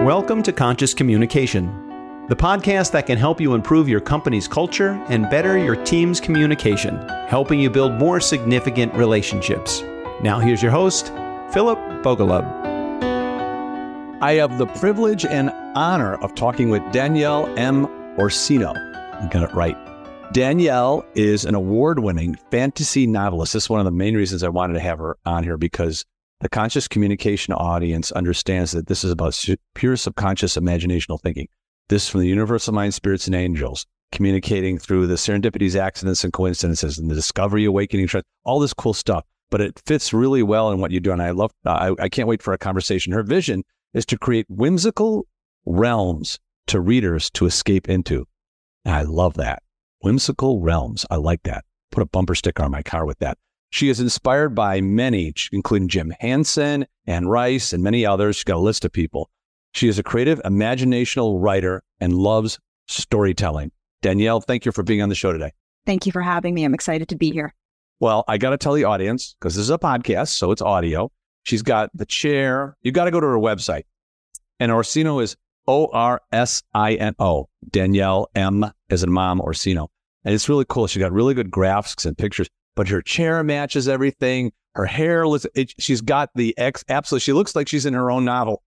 Welcome to Conscious Communication, the podcast that can help you improve your company's culture and better your team's communication, helping you build more significant relationships. Now here's your host, Philip Bogalub. I have the privilege and honor of talking with Danielle M. Orsino. I got it right. Danielle is an award-winning fantasy novelist. This is one of the main reasons I wanted to have her on here, because the conscious communication audience understands that this is about pure subconscious imaginational thinking. This from the universal mind, spirits, and angels, communicating through the serendipities, accidents, and coincidences, and the discovery, awakening, all this cool stuff. But it fits really well in what you do, and I can't wait for a conversation. Her vision is to create whimsical realms to readers to escape into. And I love that. Whimsical realms. I like that. Put a bumper sticker on my car with that. She is inspired by many, including Jim Hansen, Anne Rice, and many others. She's got a list of people. She is a creative, imaginational writer and loves storytelling. Danielle, thank you for being on the show today. Thank you for having me. I'm excited to be here. Well, I got to tell the audience, because this is a podcast, so it's audio. She's got the chair. You got to go to her website. And Orsino is Orsino. Danielle M. as in mom, Orsino. And it's really cool. She got really good graphics and pictures, but her chair matches everything. Her hair, she's got the absolutely, she looks like she's in her own novel.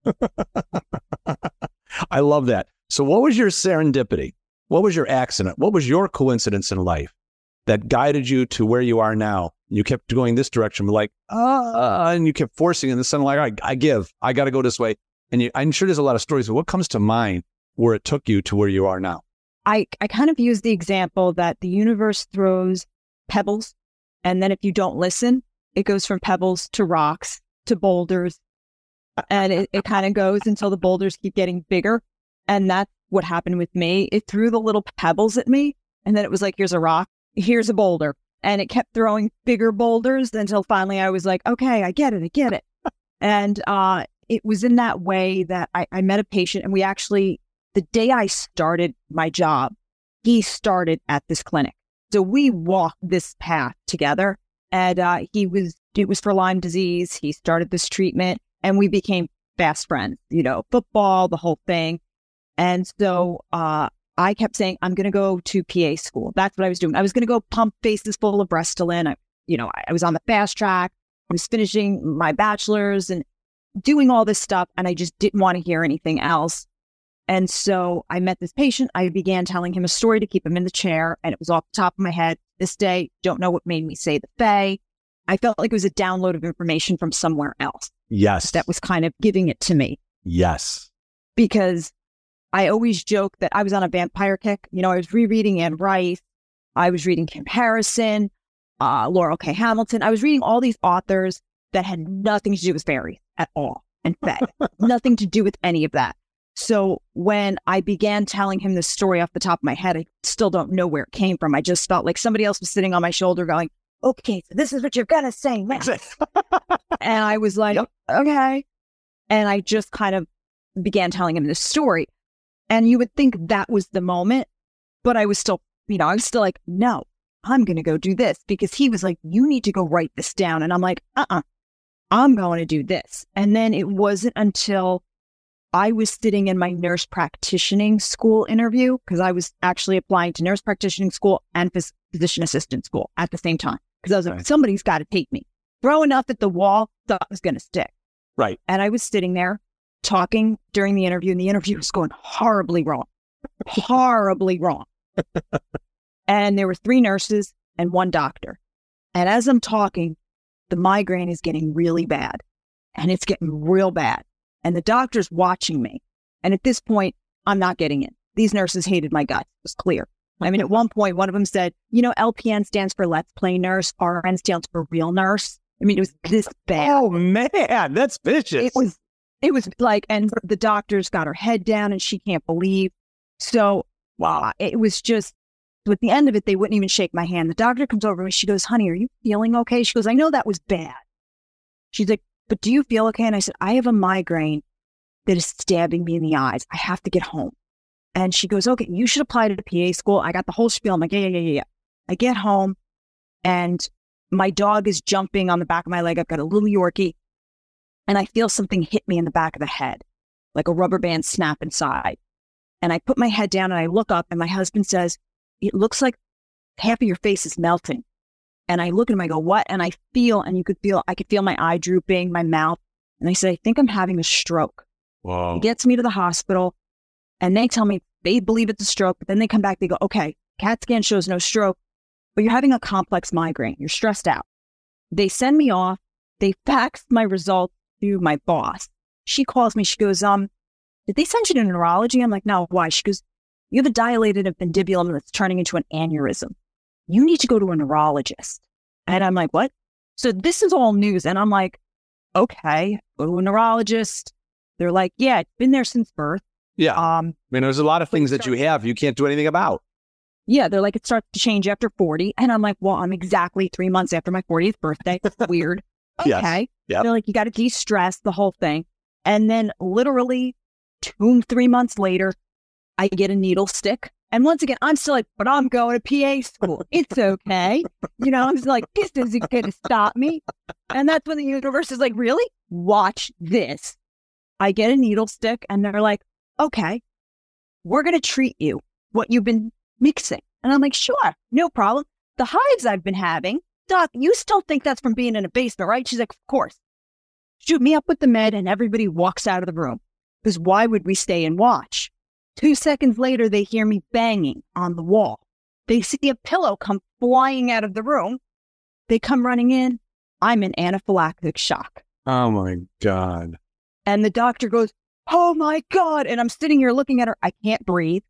I love that. So what was your serendipity? What was your accident? What was your coincidence in life that guided you to where you are now? You kept going this direction, like, and you kept forcing, and then suddenly, like, I got to go this way. And I'm sure there's a lot of stories, but what comes to mind where it took you to where you are now? I kind of use the example that the universe throws pebbles, and then if you don't listen, it goes from pebbles to rocks to boulders, and it kind of goes until the boulders keep getting bigger. And that's what happened with me. It threw the little pebbles at me, and then it was like, here's a rock, here's a boulder. And it kept throwing bigger boulders until finally I was like, okay, I get it. And it was in that way that I met a patient, and we actually, the day I started my job, he started at this clinic. So we walked this path together, and it was for Lyme disease. He started this treatment, and we became fast friends, football, the whole thing. And so I kept saying, I'm going to go to PA school. That's what I was doing. I was going to go pump faces full of Restylane. I was on the fast track. I was finishing my bachelor's and doing all this stuff, and I just didn't want to hear anything else. And so I met this patient. I began telling him a story to keep him in the chair, and it was off the top of my head. This day, don't know what made me say the Fae. I felt like it was a download of information from somewhere else. Yes. That was kind of giving it to me. Yes. Because I always joke that I was on a vampire kick. I was rereading Anne Rice. I was reading Kim Harrison, Laurel K. Hamilton. I was reading all these authors that had nothing to do with fairies at all, and Fae. Nothing to do with any of that. So when I began telling him this story off the top of my head, I still don't know where it came from. I just felt like somebody else was sitting on my shoulder going, okay, so this is what you're going to say next. And I was like, yep. Okay. And I just kind of began telling him this story. And you would think that was the moment, but I was still, I was still like, no, I'm going to go do this, because he was like, you need to go write this down. And I'm like, I'm going to do this. And then it wasn't until I was sitting in my nurse practitioning school interview, because I was actually applying to nurse practitioning school and physician assistant school at the same time. Because I was like, somebody's got to take me. Throw enough at the wall, thought it was going to stick. Right. And I was sitting there talking during the interview, and the interview was going horribly wrong. And there were 3 nurses and 1 doctor. And as I'm talking, the migraine is getting really bad, and it's getting real bad. And the doctor's watching me. And at this point, I'm not getting in. These nurses hated my guts. It was clear. I mean, at one point, one of them said, LPN stands for Let's Play Nurse. RN stands for Real Nurse. I mean, it was this bad. Oh, man, that's vicious. It was like, and the doctor's got her head down, and she can't believe. So, wow, it was just, at the end of it, they wouldn't even shake my hand. The doctor comes over and she goes, honey, are you feeling okay? She goes, I know that was bad. She's like, but do you feel okay? And I said, I have a migraine that is stabbing me in the eyes. I have to get home. And she goes, okay, you should apply to the PA school. I got the whole spiel. I'm like, yeah. I get home, and my dog is jumping on the back of my leg. I've got a little Yorkie, and I feel something hit me in the back of the head. like a rubber band snap inside. And I put my head down and I look up and my husband says, it looks like half of your face is melting. And I look at him, I go, what? And I feel, and I could feel my eye drooping, my mouth. And I said, I think I'm having a stroke. Whoa. He gets me to the hospital and they tell me they believe it's a stroke, but then they come back, they go, okay, CAT scan shows no stroke, but you're having a complex migraine. You're stressed out. They send me off. They faxed my results to my boss. She calls me. She goes, did they send you to neurology? I'm like, no, why? She goes, you have a dilated epidymulum that's turning into an aneurysm. You need to go to a neurologist. And I'm like, what? So this is all news. And I'm like, okay, go to a neurologist. They're like, yeah, it's been there since birth. Yeah. I mean, there's a lot of things that you can't do anything about. Yeah, they're like, it starts to change after 40. And I'm like, well, I'm exactly 3 months after my 40th birthday. Weird. Okay. Yes. Yep. They're like, you got to de-stress the whole thing. And then literally 2-3 months later, I get a needle stick. And once again, I'm still like, but I'm going to PA school. It's okay. You know, I'm just like, this isn't going to stop me. And that's when the universe is like, really? Watch this. I get a needle stick and they're like, okay, we're going to treat you what you've been mixing. And I'm like, sure, no problem. The hives I've been having, doc, you still think that's from being in a basement, right? She's like, of course. Shoot me up with the med and everybody walks out of the room. Because why would we stay and watch? 2 seconds later, they hear me banging on the wall. They see a pillow come flying out of the room. They come running in. I'm in anaphylactic shock. Oh my God. And the doctor goes, oh my God. And I'm sitting here looking at her. I can't breathe.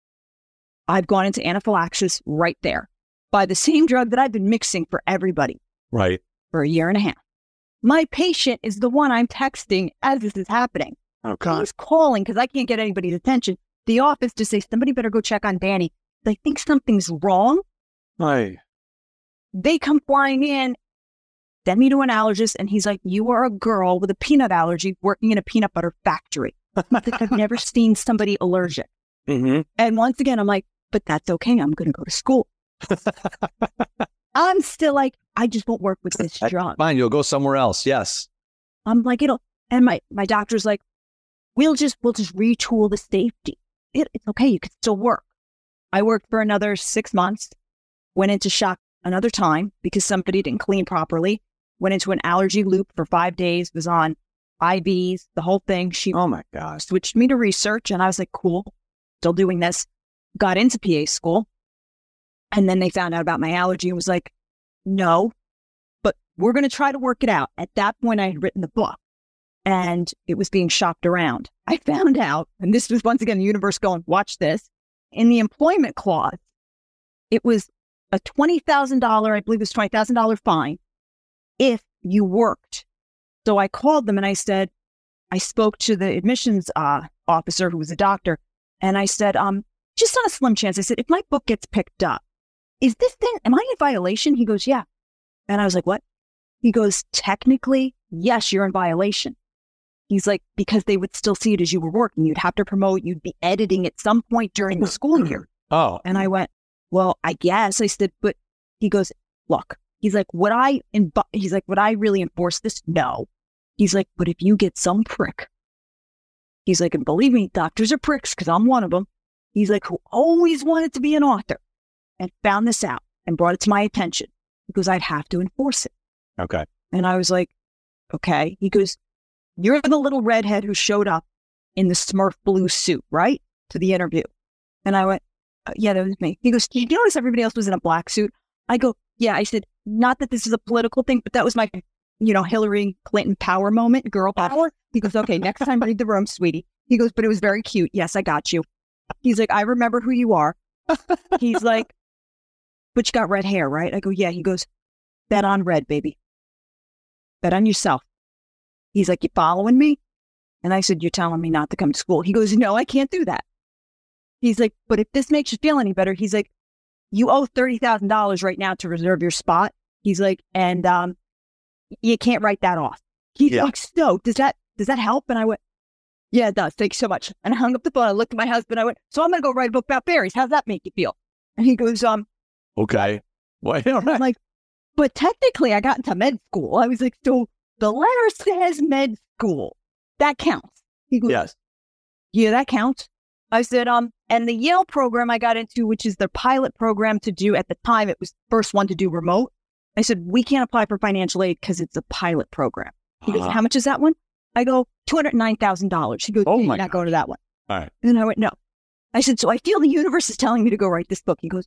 I've gone into anaphylaxis right there by the same drug that I've been mixing for everybody. Right. For a year and a half. My patient is the one I'm texting as this is happening. Oh God. He's calling because I can't get anybody's attention. The office to say, somebody better go check on Danny. They think something's wrong. Right. They come flying in, send me to an allergist, and he's like, you are a girl with a peanut allergy working in a peanut butter factory. I've never seen somebody allergic. Mm-hmm. And once again, I'm like, but that's okay. I'm going to go to school. I'm still like, I just won't work with this drug. Fine, you'll go somewhere else. Yes. I'm like, and my doctor's like, we'll just retool the safety. It's okay. You can still work. I worked for another 6 months, went into shock another time because somebody didn't clean properly, went into an allergy loop for 5 days, was on IVs, the whole thing. She oh my gosh, switched me to research and I was like, cool, still doing this. Got into PA school. And then they found out about my allergy and was like, no, but we're going to try to work it out. At that point, I had written the book and it was being shopped around. I found out, and this was once again the universe going, watch this. In the employment clause, it was a $20,000, I believe it was $20,000 fine if you worked. So I called them and I said, I spoke to the admissions officer who was a doctor. And I said, just on a slim chance, I said, if my book gets picked up, am I in violation? He goes, yeah. And I was like, what? He goes, technically, yes, you're in violation. He's like, because they would still see it as you were working. You'd have to promote, you'd be editing at some point during the school year. Oh. And I went, well, I guess. I said, but he goes, look, he's like, would I really enforce this? No. He's like, but if you get some prick, he's like, and believe me, doctors are pricks because I'm one of them. He's like, who always wanted to be an author and found this out and brought it to my attention because I'd have to enforce it. Okay. And I was like, okay. He goes, you're the little redhead who showed up in the Smurf blue suit, right? To the interview. And I went, yeah, that was me. He goes, did you notice everybody else was in a black suit? I go, yeah. I said, not that this is a political thing, but that was my, Hillary Clinton power moment, girl power. He goes, okay, next time read the room, sweetie. He goes, but it was very cute. Yes, I got you. He's like, I remember who you are. He's like, but you got red hair, right? I go, yeah. He goes, bet on red, baby. Bet on yourself. He's like, you following me? And I said, you're telling me not to come to school. He goes, no, I can't do that. He's like, but if this makes you feel any better, he's like, you owe $30,000 right now to reserve your spot. He's like, and you can't write that off. He's like, so does that help? And I went, yeah, it does. Thanks so much. And I hung up the phone. I looked at my husband. I went, so I'm going to go write a book about berries. How's that make you feel? And he goes, okay. Well, all right. I'm like, but technically I got into med school. I was like, so the letter says med school. That counts. He goes, yes. yeah, that counts. I said, and the Yale program I got into, which is their pilot program to do at the time, it was the first one to do remote. I said, we can't apply for financial aid because it's a pilot program. He goes, how much is that one? I go, $209,000. He goes, Oh you're my not going to that one. All right. And I went, no. I said, so I feel the universe is telling me to go write this book. He goes,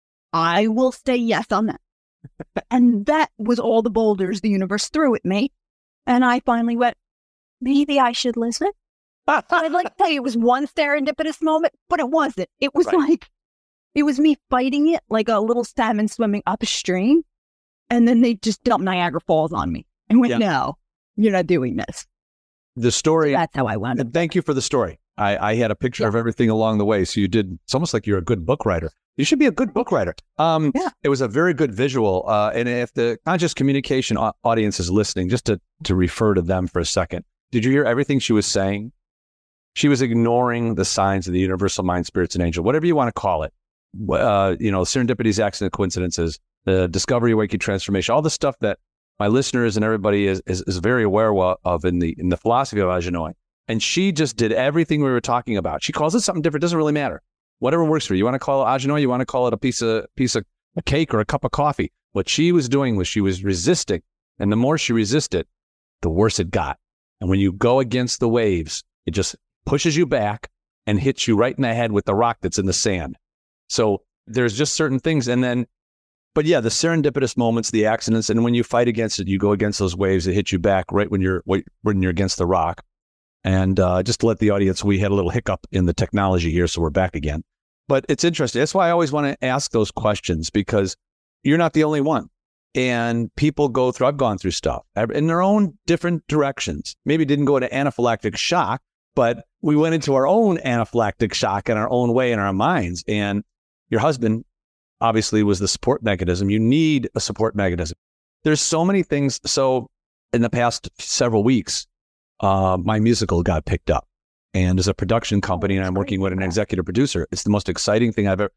I will say yes on that. And that was all the boulders the universe threw at me. And I finally went, maybe I should listen. I'd like to tell you it was one serendipitous moment, but it wasn't. It was like, it was me fighting it like a little salmon swimming upstream. And then they just dumped Niagara Falls on me. And went, no, you're not doing this. The story. So that's how I wound up. Thank you for the story. I had a picture of everything along the way. So you did, it's almost like you're a good book writer. You should be a good book writer. It was a very good visual. And if the conscious communication audience is listening, just to refer to them for a second, did you hear everything she was saying? She was ignoring the signs of the universal mind, spirits, and angel, whatever you want to call it. Serendipities, accident, coincidences, the discovery, awakening, transformation, all the stuff that my listeners and everybody is very aware of in the philosophy of Ajinoy. And she just did everything we were talking about. She calls it something different. Doesn't really matter. Whatever works for you. You want to call it Ajinoy, you want to call it a piece of a cake or a cup of coffee. What she was doing was she was resisting. And the more she resisted, the worse it got. And when you go against the waves, it just pushes you back and hits you right in the head with the rock that's in the sand. So there's just certain things. But yeah, the serendipitous moments, the accidents, and when you fight against it, you go against those waves that hit you back right when you're against the rock. And just to let the audience, we had a little hiccup in the technology here, so we're back again. But it's interesting. That's why I always want to ask those questions, because you're not the only one. And people go through, I've gone through stuff in their own different directions. Maybe didn't go into anaphylactic shock, but we went into our own anaphylactic shock in our own way in our minds. And your husband obviously was the support mechanism. You need a support mechanism. There's so many things. So in the past several weeks, my musical got picked up, and as a production company, and I'm working with an executive producer. It's the most exciting thing I've ever,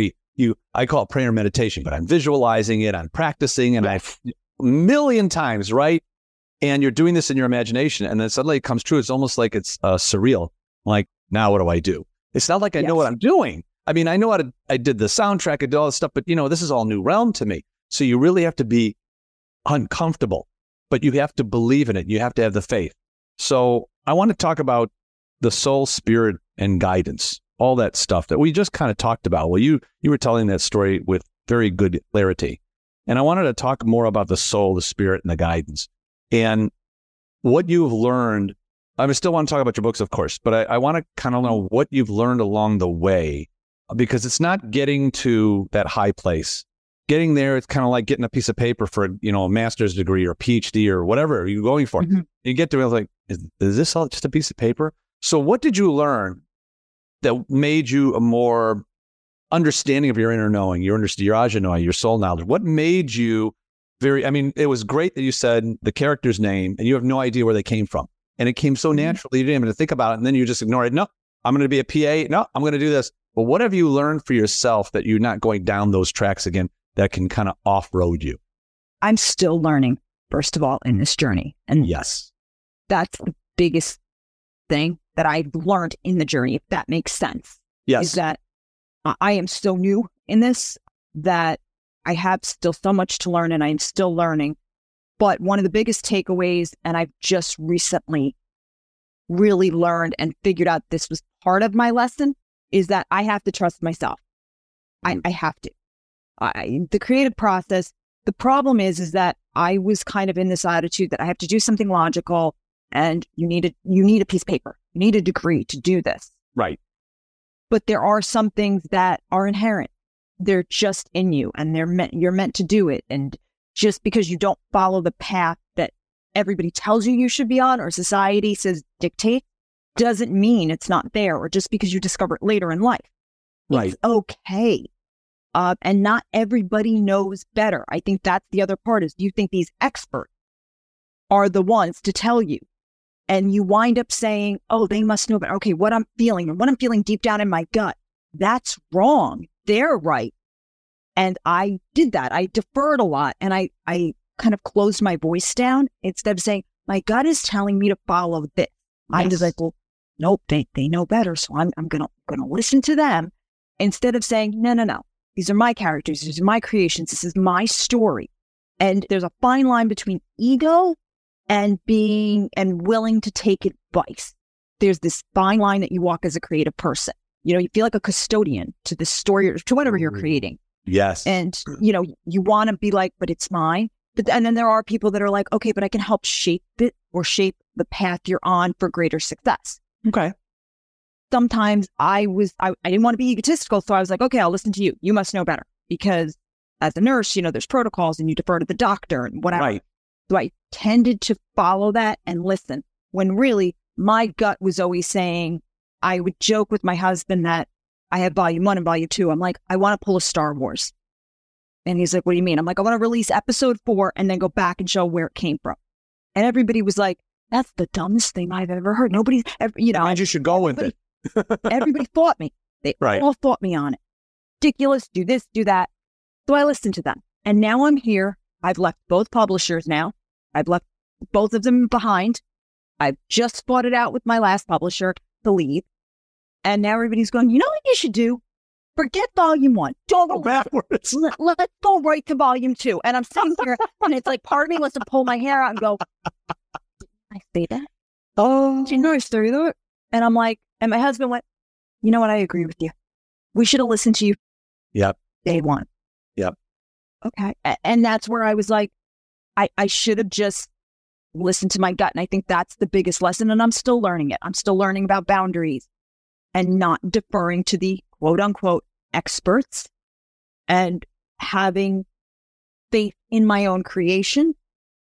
I call it prayer and meditation, but I'm visualizing it, I'm practicing, and I've a million times, right? And you're doing this in your imagination, and then suddenly it comes true. It's almost like it's surreal. Like, now what do I do? It's not like I know what I'm doing. I mean, I know I did the soundtrack, I did all this stuff, but this is all new realm to me. So you really have to be uncomfortable, but you have to believe in it. You have to have the faith. So I want to talk about the soul, spirit, and guidance, all that stuff that we just kind of talked about. Well, you were telling that story with very good clarity. And I wanted to talk more about the soul, the spirit, and the guidance. And what you've learned, I still want to talk about your books, of course, but I want to kind of know what you've learned along the way, because it's not getting to that high place. Getting there, it's kind of like getting a piece of paper for, a master's degree or a PhD or whatever you're going for. Mm-hmm. You get to it, like, is this all just a piece of paper? So what did you learn that made you a more understanding of your inner knowing, your Ajinoy, your soul knowledge? What made you it was great that you said the character's name and you have no idea where they came from. And it came so naturally, you didn't even think about it. And then you just ignore it. No, I'm going to be a PA. No, I'm going to do this. But what have you learned for yourself that you're not going down those tracks again that can kind of off-road you? I'm still learning, first of all, in this journey. And yes, that's the biggest thing that I've learned in the journey, if that makes sense. Yes. Is that I am so new in this, that I have still so much to learn, and I'm still learning. But one of the biggest takeaways, and I've just recently really learned and figured out this was part of my lesson, is that I have to trust myself. I have to. The creative process, the problem is that I was kind of in this attitude that I have to do something logical, and you need a piece of paper, you need a degree to do this. Right. But there are some things that are inherent. They're just in you, and you're meant to do it. And just because you don't follow the path that everybody tells you should be on, or society says dictate, doesn't mean it's not there. Or just because you discover it later in life. Right. It's okay. And not everybody knows better. I think that's the other part, is you think these experts are the ones to tell you. And you wind up saying, oh, they must know better. Okay, what I'm feeling deep down in my gut, that's wrong. They're right. And I did that. I deferred a lot. And I kind of closed my voice down instead of saying, my gut is telling me to follow this. Yes. I was like, well, nope, they know better. So I'm going to listen to them instead of saying, no. These are my characters. These are my creations. This is my story. And there's a fine line between ego and being and willing to take advice. There's this fine line that you walk as a creative person. You feel like a custodian to the story or to whatever you're creating. Yes. And, you want to be like, but it's mine. And then there are people that are like, okay, but I can help shape it or shape the path you're on for greater success. Okay. Sometimes I didn't want to be egotistical. So I was like, okay, I'll listen to you. You must know better because as a nurse, there's protocols and you defer to the doctor and whatever. Right. So I tended to follow that and listen when really my gut was always saying, I would joke with my husband that I have volume 1 and volume 2. I'm like, I want to pull a Star Wars. And he's like, what do you mean? I'm like, I want to release episode 4 and then go back and show where it came from. And everybody was like, that's the dumbest thing I've ever heard. Nobody's ever, And you should go with it. Everybody fought me. They all fought me on it. Ridiculous, do this, do that. So I listened to them. And now I'm here. I've left both publishers now. I've left both of them behind. I've just fought it out with my last publisher to leave. And now everybody's going, you know what you should do? Forget volume 1. Don't go backwards. Let's go right to volume 2. And I'm sitting here and it's like part of me wants to pull my hair out and go, did I say that? Oh. Did you know I say that? And I'm like, and my husband went, you know what? I agree with you. We should have listened to you. Yep. Day 1. Yep. Okay. And that's where I was like, I should have just listened to my gut. And I think that's the biggest lesson. And I'm still learning it. I'm still learning about boundaries and not deferring to the quote unquote experts and having faith in my own creation.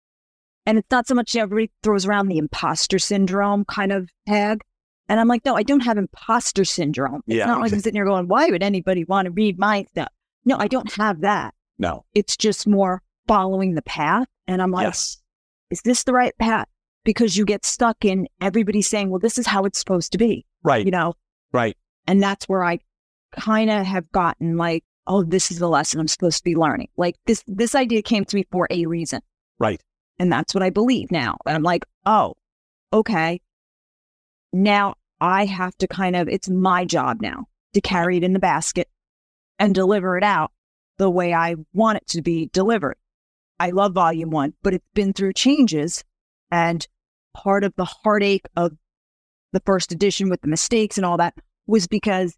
And it's not so much everybody throws around the imposter syndrome kind of tag. And I'm like, no, I don't have imposter syndrome. It's not like I'm sitting here going, why would anybody want to read my stuff? No, I don't have that. No. It's just more following the path. And I'm like, yes. Is this the right path? Because you get stuck in everybody saying, well, this is how it's supposed to be. Right. Right. And that's where I kind of have gotten like, oh, this is the lesson I'm supposed to be learning. Like this idea came to me for a reason. Right. And that's what I believe now. And I'm like, oh, okay. Now I have to it's my job now to carry it in the basket and deliver it out the way I want it to be delivered. I love volume 1, but it's been through changes. And part of the heartache of the first edition with the mistakes and all that was because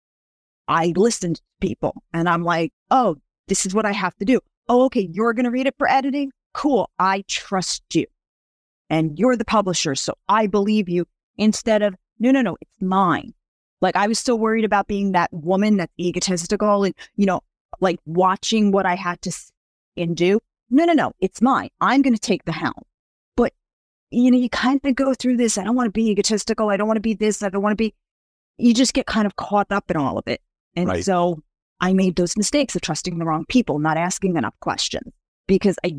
I listened to people and I'm like, oh, this is what I have to do. Oh, okay, you're going to read it for editing? Cool. I trust you. And you're the publisher, so I believe you. Instead of, no, it's mine. Like I was still worried about being that woman that's egotistical and, like watching what I had to say and do. No, it's mine. I'm going to take the helm. But, you kind of go through this. I don't want to be egotistical. I don't want to be this. I don't want to be, you just get kind of caught up in all of it. And so I made those mistakes of trusting the wrong people, not asking enough questions because you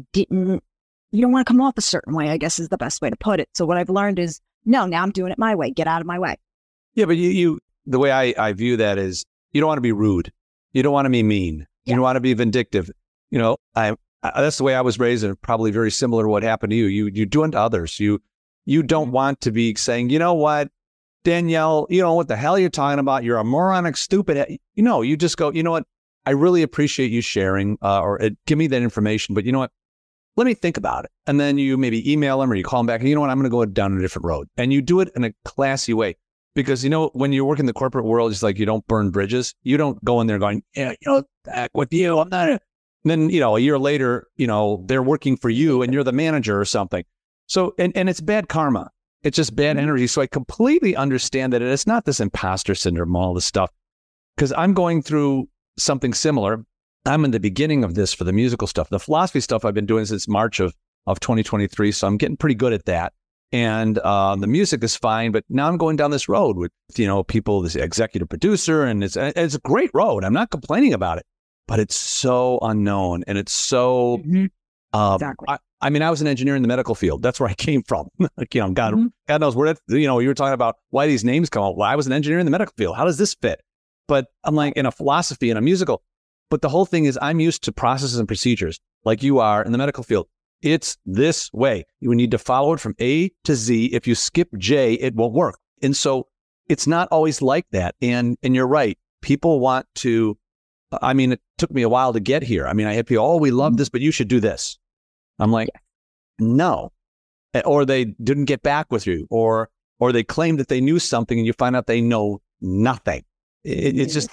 don't want to come off a certain way, I guess is the best way to put it. So what I've learned is, no, now I'm doing it my way. Get out of my way. Yeah, but the way I view that is you don't want to be rude. You don't want to be mean. You don't want to be vindictive. That's the way I was raised, and probably very similar to what happened to you. You do unto others. You don't want to be saying, you know what, Danielle, what the hell you're talking about? You're a moronic, stupid. You just go, you know what? I really appreciate you sharing or give me that information. But you know what? Let me think about it. And then you maybe email them or you call them back. And you know what? I'm going to go down a different road. And you do it in a classy way. Because, when you work in the corporate world, it's like you don't burn bridges. You don't go in there going, back with you. I'm not. And then, a year later, they're working for you and you're the manager or something. So, and it's bad karma. It's just bad energy. So I completely understand that it's not this imposter syndrome, all this stuff. Because I'm going through something similar. I'm in the beginning of this for the musical stuff. The philosophy stuff I've been doing since March of 2023. So I'm getting pretty good at that. And the music is fine, but now I'm going down this road with, people, this executive producer, and it's a great road. I'm not complaining about it, but it's so unknown and it's so, exactly. I was an engineer in the medical field. That's where I came from. God knows where that, you were talking about why these names come up. Well, I was an engineer in the medical field. How does this fit? But I'm like in a philosophy and a musical, but the whole thing is I'm used to processes and procedures like you are in the medical field. It's this way. You need to follow it from A to Z. If you skip J, it won't work. And so it's not always like that. And you're right. People want to, I mean, it took me a while to get here. I mean, I had people, oh, we love this, but you should do this. I'm like, no. Or they didn't get back with you, or they claim that they knew something and you find out they know nothing. It's just,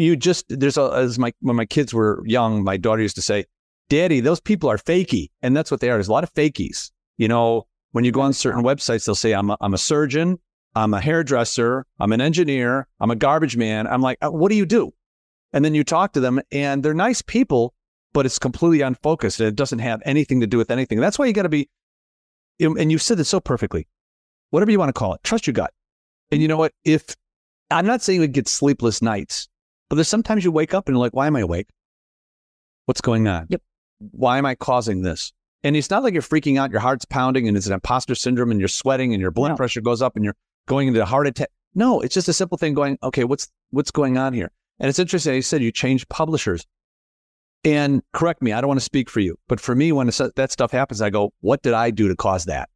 when my kids were young, my daughter used to say, Daddy, those people are fakey. And that's what they are. There's a lot of fakies. You know, when you go on certain websites, they'll say, I'm a surgeon, I'm a hairdresser, I'm an engineer, I'm a garbage man. I'm like, what do you do? And then you talk to them and they're nice people, but it's completely unfocused and it doesn't have anything to do with anything. That's why you got to be, and you said it so perfectly, whatever you want to call it, trust your gut. And you know what? If I'm not saying you get sleepless nights, but there's sometimes you wake up and you're like, why am I awake? What's going on? Yep. Why am I causing this? And it's not like you're freaking out, your heart's pounding and it's an imposter syndrome and you're sweating and your blood pressure goes up and you're going into a heart attack. No, it's just a simple thing going, okay, what's going on here? And it's interesting, you said you changed publishers. And correct me, I don't want to speak for you, but for me, when that stuff happens, I go, what did I do to cause that?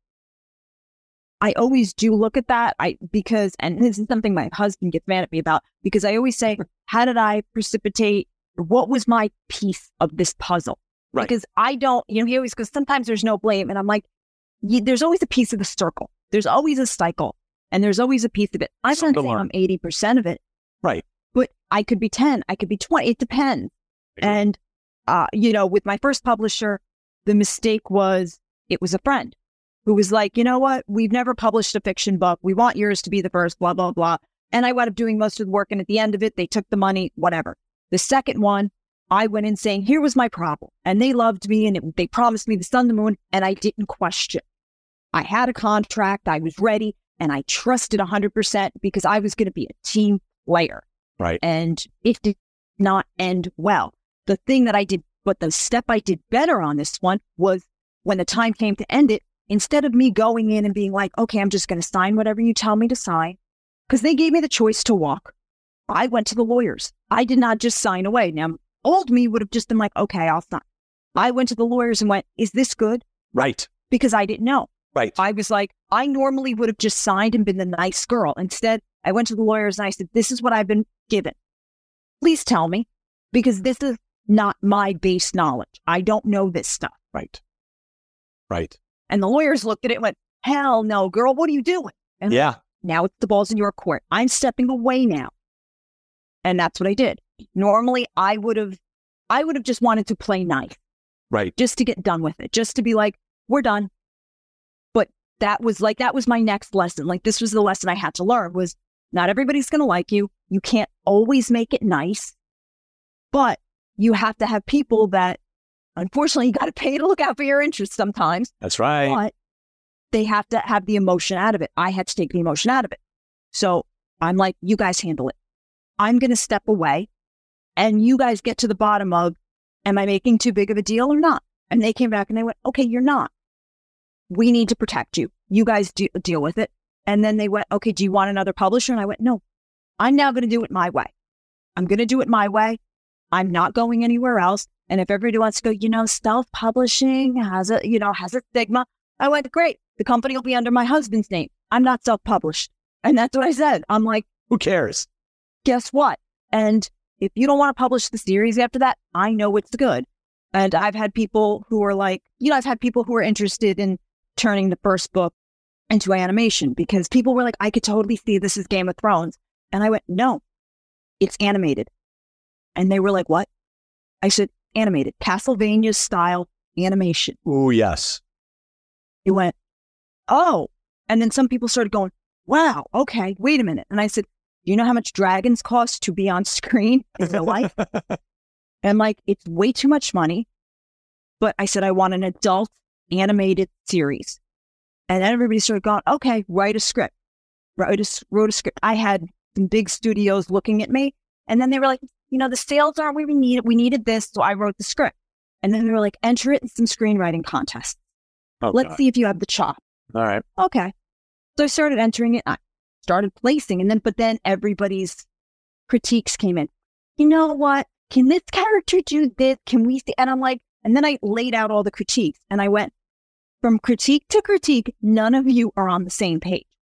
I always do look at that because this is something my husband gets mad at me about, because I always say, how did I precipitate? What was my piece of this puzzle? Right. Because I don't, he always goes, sometimes there's no blame. And I'm like, there's always a piece of the circle. There's always a cycle and there's always a piece of it. I'm not saying I'm 80% of it. Right. But I could be 10, I could be 20. It depends. And, with my first publisher, the mistake was it was a friend who was like, you know what? We've never published a fiction book. We want yours to be the first, blah, blah, blah. And I wound up doing most of the work. And at the end of it, they took the money, whatever. The second one, I went in saying, here was my problem. And they loved me and they promised me the sun, the moon, and I didn't question. I had a contract, I was ready, and I trusted 100% because I was going to be a team player. Right. And it did not end well. The thing that I did, but the step I did better on this one was when the time came to end it, instead of me going in and being like, okay, I'm just going to sign whatever you tell me to sign, because they gave me the choice to walk. I went to the lawyers. I did not just sign away. Now, old me would have just been like, okay, I'll sign. I went to the lawyers and went, is this good? Right. Because I didn't know. Right. I was like, I normally would have just signed and been the nice girl. Instead, I went to the lawyers and I said, this is what I've been given. Please tell me, because this is not my base knowledge. I don't know this stuff. Right. Right. And the lawyers looked at it and went, hell no, girl, what are you doing? And now it's the ball's in your court. I'm stepping away now. And that's what I did. Normally, I would have just wanted to play nice. Right. Just to get done with it. Just to be like, we're done. But that was my next lesson. Like, this was the lesson I had to learn was not everybody's going to like you. You can't always make it nice. But you have to have people that, unfortunately, you got to pay to look out for your interests sometimes. That's right. But they have to have the emotion out of it. I had to take the emotion out of it. So I'm like, you guys handle it. I'm going to step away and you guys get to the bottom of, am I making too big of a deal or not? And they came back and they went, okay, you're not. We need to protect you. You guys deal with it. And then they went, okay, do you want another publisher? And I went, no, I'm now going to do it my way. I'm going to do it my way. I'm not going anywhere else. And if everybody wants to go, self-publishing has a stigma. I went, great. The company will be under my husband's name. I'm not self-published. And that's what I said. I'm like, who cares? Guess what? And if you don't want to publish the series after that, I know it's good. And I've had people who are like, I've had people who are interested in turning the first book into animation because people were like, I could totally see this is Game of Thrones. And I went, no, it's animated. And they were like, what? I said, animated, Castlevania style animation. Oh, yes. It went, oh. And then some people started going, wow, okay, wait a minute. And I said, do you know how much dragons cost to be on screen in real life? And I'm like, it's way too much money. But I said, I want an adult animated series. And then everybody started going, okay, write a script. Wrote a script. I had some big studios looking at me. And then they were like, the sales aren't where we need it. We needed this. So I wrote the script. And then they were like, enter it in some screenwriting contests. Let's see if you have the chop. All right. Okay. So I started entering it. I started placing. But then everybody's critiques came in. You know what? Can this character do this? Can we see? And I'm like, and then I laid out all the critiques and I went from critique to critique. None of you are on the same page.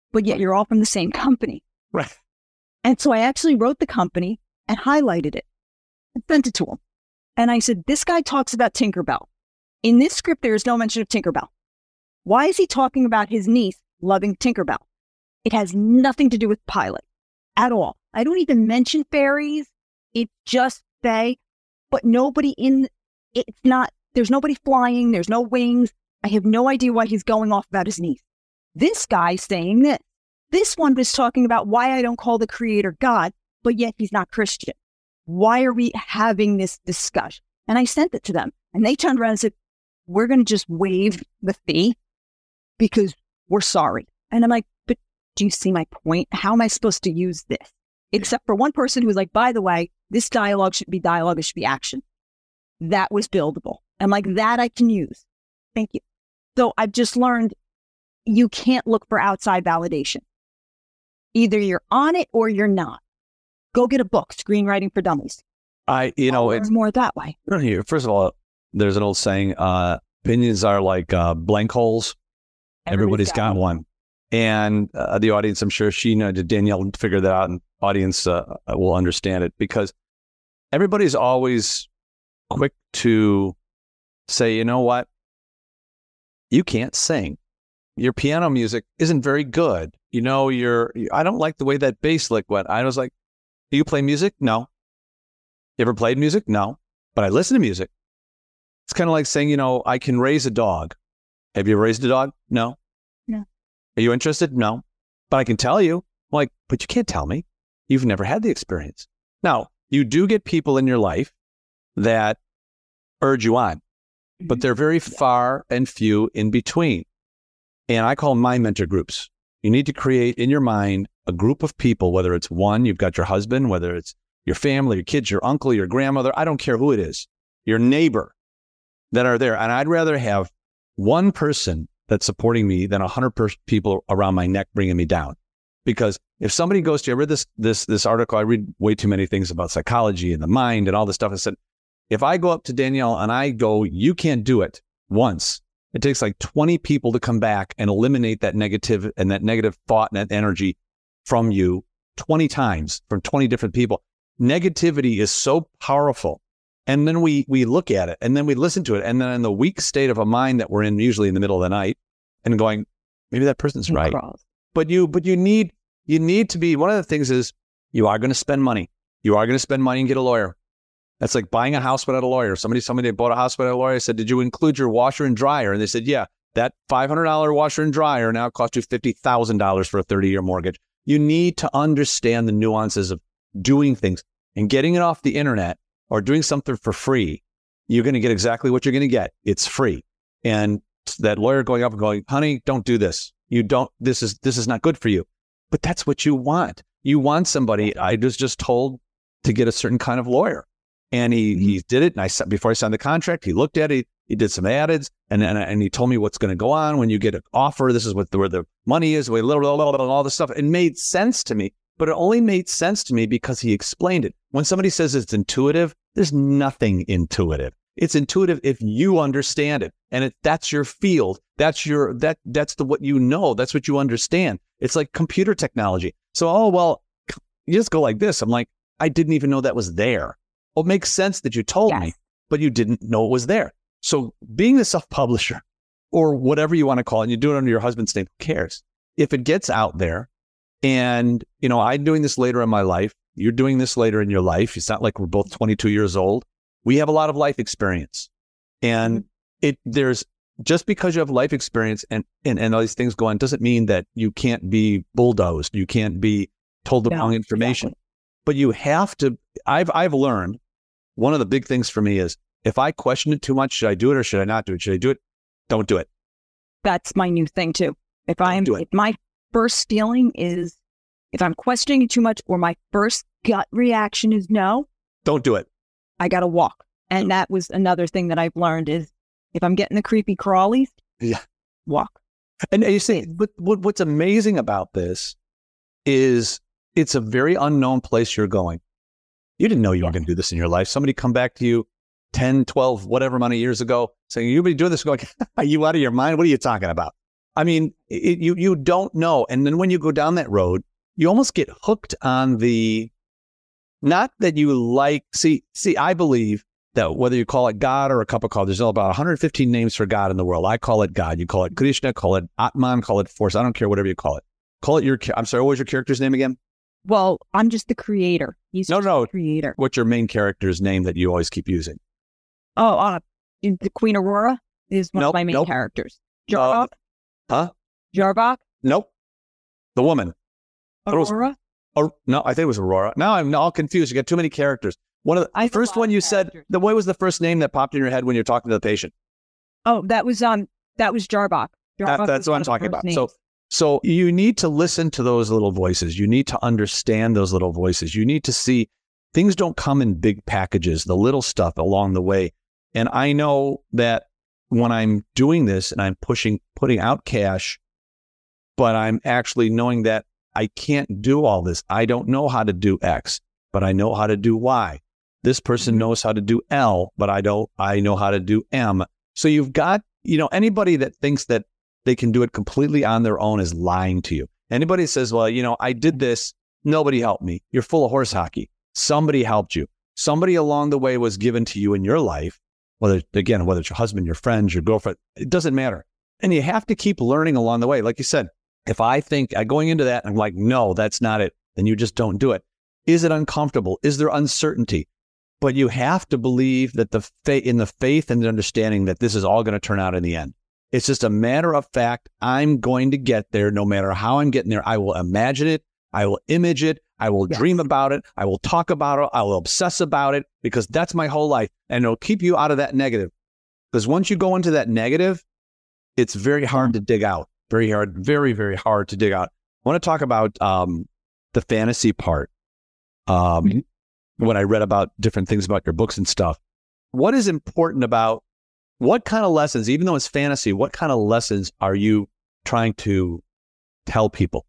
but yet you're all from the same company. Right. And so I actually wrote the company and highlighted it and sent it to him. And I said, this guy talks about Tinkerbell. In this script, there is no mention of Tinkerbell. Why is he talking about his niece loving Tinkerbell? It has nothing to do with Pilot at all. I don't even mention fairies. It just say, but nobody it's not, there's nobody flying. There's no wings. I have no idea why he's going off about his niece. This guy's saying this. This one was talking about why I don't call the creator God, but yet he's not Christian. Why are we having this discussion? And I sent it to them and they turned around and said, we're going to just waive the fee because we're sorry. And I'm like, but do you see my point? How am I supposed to use this? Except for one person who was like, by the way, this dialogue should be dialogue. It should be action. That was buildable. I'm like, that I can use. Thank you. So I've just learned you can't look for outside validation. Either you're on it or you're not. Go get a book, Screenwriting for Dummies. It's more that way. First of all, there's an old saying, opinions are like blank holes. Everybody's got one. And the audience, I'm sure Danielle figured that out, and audience will understand it, because everybody's always quick to say, you know what? You can't sing. Your piano music isn't very good. I don't like the way that bass lick went. I was like, do you play music? No. You ever played music? No. But I listen to music. It's kind of like saying, I can raise a dog. Have you ever raised a dog? No. No. Are you interested? No. But I can tell you. I'm like, but you can't tell me. You've never had the experience. Now, you do get people in your life that urge you on, but they're very far and few in between. And I call them mind mentor groups. You need to create in your mind a group of people, whether it's one, you've got your husband, whether it's your family, your kids, your uncle, your grandmother, I don't care who it is, your neighbor, that are there. And I'd rather have one person that's supporting me than 100 people around my neck bringing me down. Because if somebody goes to, I read this article, I read way too many things about psychology and the mind and all this stuff. I said, if I go up to Danielle and I go, you can't do it once, it takes like 20 people to come back and eliminate that negative thought and that energy from you 20 times from 20 different people. Negativity is so powerful. And then we look at it and then we listen to it. And then in the weak state of a mind that we're in, usually in the middle of the night, and going, maybe that person's right. But you need to be, one of the things is you are going to spend money. You are going to spend money and get a lawyer. That's like buying a house without a lawyer. Somebody bought a house without a lawyer. I said, did you include your washer and dryer? And they said, yeah, that $500 washer and dryer now costs you $50,000 for a 30-year mortgage. You need to understand the nuances of doing things and getting it off the internet or doing something for free. You're going to get exactly what you're going to get. It's free. And that lawyer going up and going, honey, don't do this. This is not good for you. But that's what you want. You want somebody. I was just told to get a certain kind of lawyer. And he did it. And before I signed the contract, he looked at it. He did some ads, and he told me what's going to go on when you get an offer. This is where the money is, and all this stuff. It made sense to me, but it only made sense to me because he explained it. When somebody says it's intuitive, there's nothing intuitive. It's intuitive if you understand it, and that's your field. That's what you know. That's what you understand. It's like computer technology. So, you just go like this. I'm like, I didn't even know that was there. Well, it makes sense that you told me, but you didn't know it was there. So being a self-publisher or whatever you want to call it, and you do it under your husband's name, who cares? If it gets out there and, I'm doing this later in my life, you're doing this later in your life. It's not like we're both 22 years old. We have a lot of life experience. And there's just because you have life experience and all these things go on doesn't mean that you can't be bulldozed. You can't be told the wrong information. Exactly. But you have to, I've learned one of the big things for me is if I question it too much, should I do it or should I not do it? Should I do it? Don't do it. That's my new thing too. If my first feeling is, if I'm questioning it too much or my first gut reaction is no, don't do it. I got to walk. And that was another thing that I've learned is if I'm getting the creepy crawlies, walk. And you see, but what's amazing about this is it's a very unknown place you're going. You didn't know you were going to do this in your life. Somebody come back to you 10, 12, whatever amount of years ago saying, you've been doing this. Going, are you out of your mind? What are you talking about? I mean, you don't know. And then when you go down that road, you almost get hooked on not that you like, see, I believe that whether you call it God or a cup of coffee, there's about 115 names for God in the world. I call it God. You call it Krishna, call it Atman, call it Force. I don't care, whatever you call it. Call it I'm sorry, what was your character's name again? Well, I'm just the creator. He's just the creator. What's your main character's name that you always keep using? Oh, the Queen Aurora is one of my main characters. Jarvok? Jarvok? Nope. The woman. Aurora? No, I think it was Aurora. Now I'm all confused. You got too many characters. The first one you said, what was the first name that popped in your head when you're talking to the patient? Oh, that was Jarvok. That's what I'm talking about. So you need to listen to those little voices. You need to understand those little voices. You need to see things don't come in big packages, the little stuff along the way. And I know that when I'm doing this and I'm putting out cash, but I'm actually knowing that I can't do all this. I don't know how to do X, but I know how to do Y. This person knows how to do L, but I know how to do M. So you've got, anybody that thinks that they can do it completely on their own is lying to you. Anybody says, well, I did this. Nobody helped me. You're full of horse hockey. Somebody helped you. Somebody along the way was given to you in your life, whether it's your husband, your friends, your girlfriend, it doesn't matter. And you have to keep learning along the way. Like you said, if I think going into that, I'm like, no, that's not it, then you just don't do it. Is it uncomfortable? Is there uncertainty? But you have to believe that in the faith and the understanding that this is all going to turn out in the end. It's just a matter of fact. I'm going to get there no matter how I'm getting there. I will imagine it. I will image it. I will dream about it. I will talk about it. I will obsess about it because that's my whole life. And it'll keep you out of that negative. Because once you go into that negative, it's very hard to dig out. Very hard, very, very hard to dig out. I want to talk about the fantasy part. When I read about different things about your books and stuff, what is important about what kind of lessons, even though it's fantasy, what kind of lessons are you trying to tell people?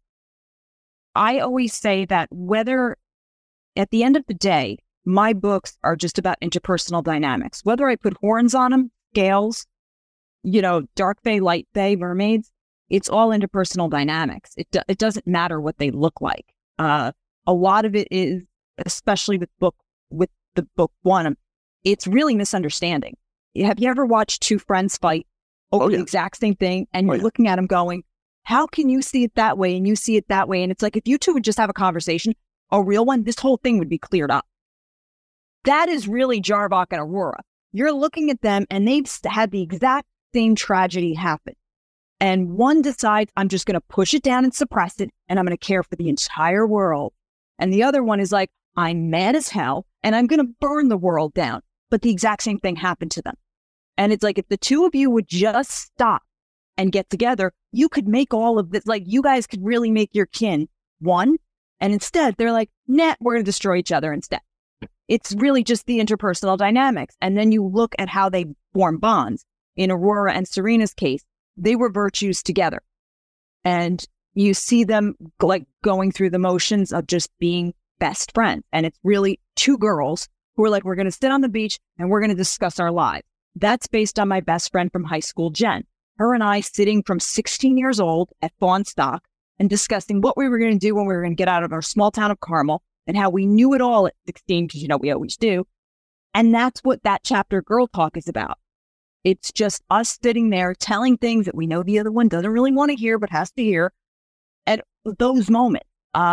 I always say that whether at the end of the day, my books are just about interpersonal dynamics, whether I put horns on them, scales, dark fae, light fae, mermaids, it's all interpersonal dynamics. It doesn't matter what they look like. A lot of it is, especially with the book one, it's really misunderstanding. Have you ever watched two friends fight over the exact same thing and you're looking at them going, how can you see it that way and you see it that way? And it's like, if you two would just have a conversation, a real one, this whole thing would be cleared up. That is really Jarvok and Aurora. You're looking at them and they've had the exact same tragedy happen. And one decides, I'm just going to push it down and suppress it, and I'm going to care for the entire world. And the other one is like, I'm mad as hell, and I'm going to burn the world down. But the exact same thing happened to them. And it's like, if the two of you would just stop and get together, you could make all of this, like, you guys could really make your kin one. And instead, they're like, nah, we're going to destroy each other instead. It's really just the interpersonal dynamics. And then you look at how they form bonds. In Aurora and Serena's case, they were virtues together. And you see them like going through the motions of just being best friends. And it's really two girls who are like, we're going to sit on the beach and we're going to discuss our lives. That's based on my best friend from high school, Jen. Her and I sitting from 16 years old at Fawnstock and discussing what we were going to do when we were going to get out of our small town of Carmel and how we knew it all at 16, because we always do. And that's what that chapter Girl Talk is about. It's just us sitting there telling things that we know the other one doesn't really want to hear, but has to hear. At those moments,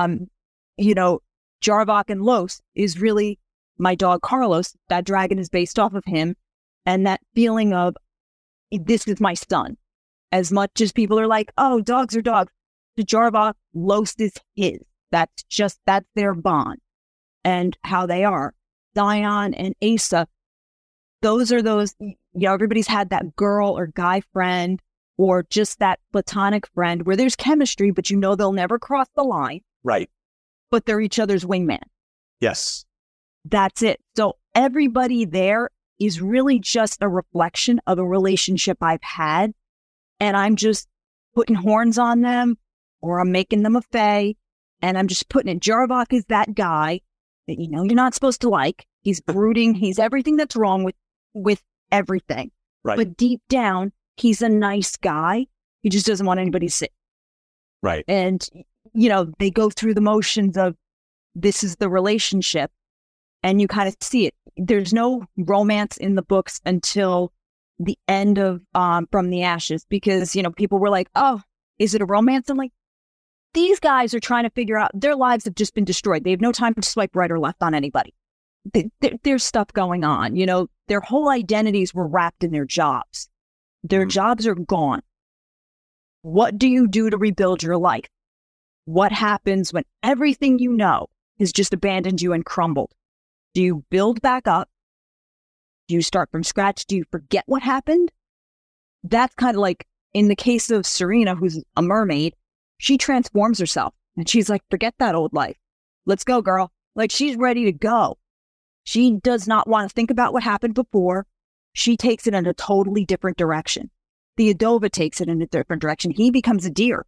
Jarvok and Los is really my dog, Carlos. That dragon is based off of him. And that feeling of, this is my son. As much as people are like, oh, dogs are dogs. To Jarvok, Los is his. That's their bond. And how they are. Zion and Asa, those are those, everybody's had that girl or guy friend or just that platonic friend where there's chemistry, but they'll never cross the line. Right. But they're each other's wingman. Yes. That's it. So everybody there is really just a reflection of a relationship I've had. And I'm just putting horns on them, or I'm making them a fae. And I'm just putting it. Jarvok is that guy that, you're not supposed to like. He's brooding. He's everything that's wrong with everything. Right. But deep down, he's a nice guy He just doesn't want anybody to see. Right. And, they go through the motions of this is the relationship, and you kind of see it. There's no romance in the books until the end of From the Ashes, because, people were like, oh, is it a romance? I'm like, these guys are trying to figure out, their lives have just been destroyed. They have no time to swipe right or left on anybody. There's stuff going on. Their whole identities were wrapped in their jobs. Their jobs are gone. What do you do to rebuild your life? What happens when everything you know has just abandoned you and crumbled? Do you build back up? Do you start from scratch? Do you forget what happened? That's kind of like in the case of Serena, who's a mermaid, she transforms herself and she's like, forget that old life. Let's go, girl. Like, she's ready to go. She does not want to think about what happened before. She takes it in a totally different direction. Theodova takes it in a different direction. He becomes a deer.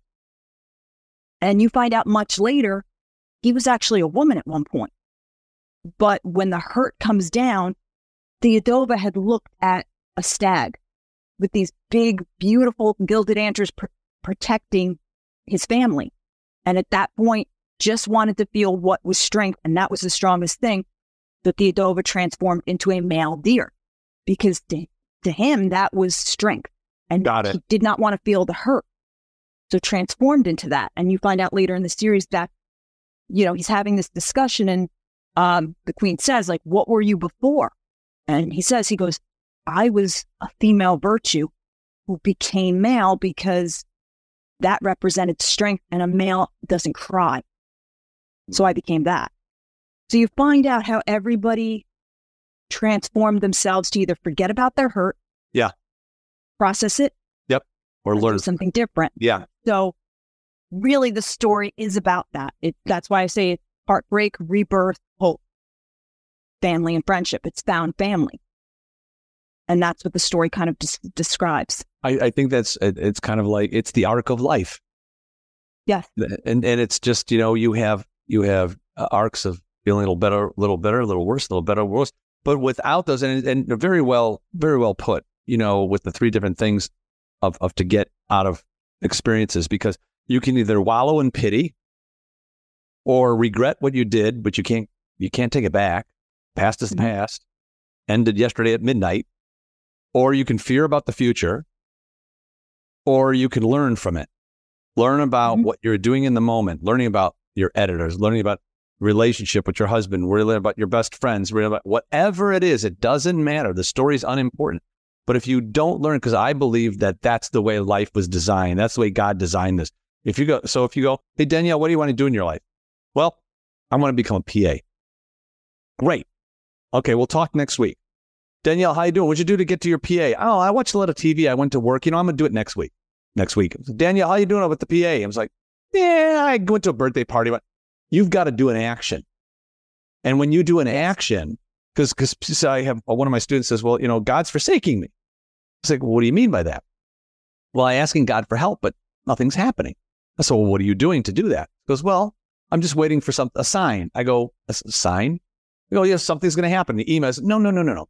And you find out much later, he was actually a woman at one point. But when the hurt comes down, Theodova had looked at a stag with these big, beautiful gilded antlers protecting his family. And at that point, just wanted to feel what was strength. And that was the strongest thing. That Theodova transformed into a male deer, because to him, that was strength. And he did not want to feel the hurt. So transformed into that. And you find out later in the series that, he's having this discussion, and the queen says, like, what were you before? And he goes, I was a female virtue who became male because that represented strength, and a male doesn't cry. So I became that. So you find out how everybody transformed themselves to either forget about their hurt, process it, or learn something different. So really the story is about that. That's why I say it's heartbreak, rebirth, hope, family, and friendship. It's found family. And that's what the story kind of describes. I think it's kind of like, it's the arc of life. Yes. And it's just, you have arcs of feeling a little better, a little worse, a little better, worse. But without those, and very well put, with the three different things of to get out of experiences, because you can either wallow in pity or regret what you did, but you can't take it back. Past is the past, ended yesterday at midnight. Or you can fear about the future, or you can learn from it. Learn about what you're doing in the moment, learning about your editors, learning about relationship with your husband, learning about your best friends, learning about whatever it is. It doesn't matter. The story's unimportant. But if you don't learn, because I believe that that's the way life was designed. That's the way God designed this. If you go, hey, Danielle, what do you want to do in your life? Well, I want to become a PA. Great. Okay, we'll talk next week. Danielle, how you doing? What'd you do to get to your PA? Oh, I watched a lot of TV. I went to work. I'm going to do it next week. Danielle, how you doing with the PA? I was like, yeah, I went to a birthday party. But you've got to do an action. And when you do an action, because I have one of my students says, well, God's forsaking me. It's like, well, what do you mean by that? Well, I'm asking God for help, but nothing's happening. I said, well, what are you doing to do that? He goes, well, I'm just waiting for a sign. I go, a sign? I go, yes, something's going to happen. The email says, no.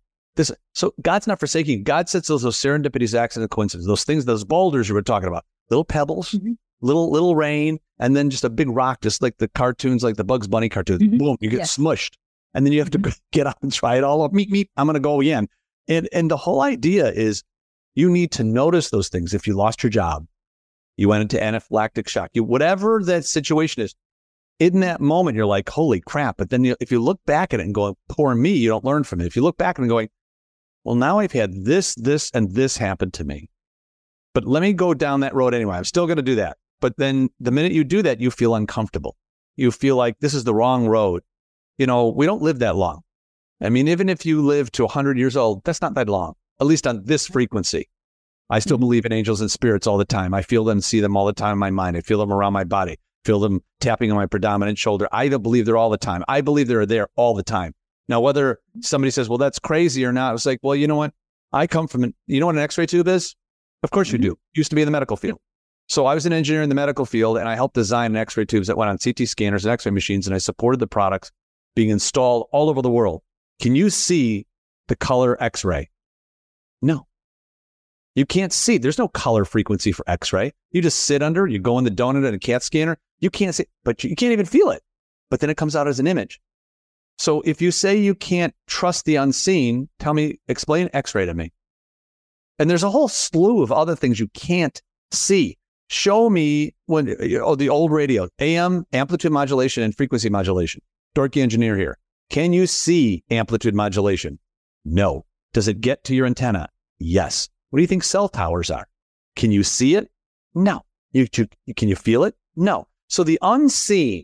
So God's not forsaking you. God sets those serendipities, accident, coincidences, those things, those boulders you were talking about, little pebbles, little rain, and then just a big rock, just like the cartoons, like the Bugs Bunny cartoons. Boom, you get smushed. And then you have to get out and try it all up. Meet, I'm going to go again. And the whole idea is you need to notice those things. If you lost your job, you went into anaphylactic shock, whatever that situation is, in that moment, you're like, holy crap. But then if you look back at it and go, poor me, you don't learn from it. If you look back and going, well, now I've had this, and this happen to me. But let me go down that road anyway. I'm still going to do that. But then the minute you do that, you feel uncomfortable. You feel like this is the wrong road. We don't live that long. I mean, even if you live to 100 years old, that's not that long, at least on this frequency. I still believe in angels and spirits all the time. I feel them, see them all the time in my mind. I feel them around my body, feel them tapping on my predominant shoulder. I don't believe they're all the time. I believe they're there all the time. Now, whether somebody says, well, that's crazy or not, it's like, well, you know what? I come from, you know what an x-ray tube is? Of course you do. Used to be in the medical field. So I was an engineer in the medical field, and I helped design x-ray tubes that went on CT scanners and x-ray machines, and I supported the products being installed all over the world. Can you see the color x-ray? No. You can't see. There's no color frequency for X-ray. You just sit under, you go in the donut and a CAT scanner. You can't see, but you can't even feel it. But then it comes out as an image. So if you say you can't trust the unseen, explain X-ray to me. And there's a whole slew of other things you can't see. Show me the old radio, AM, amplitude modulation and frequency modulation. Dorky engineer here. Can you see amplitude modulation? No. Does it get to your antenna? Yes. What do you think cell towers are? Can you see it? No. Can you feel it? No. So the unseen